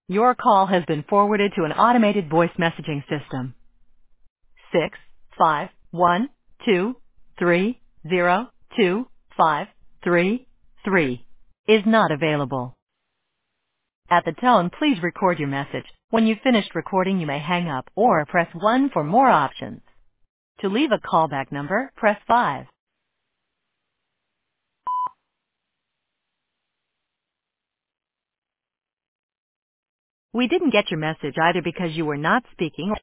Your call has been forwarded to an automated voice messaging system. 65123025333 is not available. At the tone, please record your message. When you've finished recording, you may hang up or press 1 for more options. To leave a callback number, press 5. We didn't get your message either because you were not speaking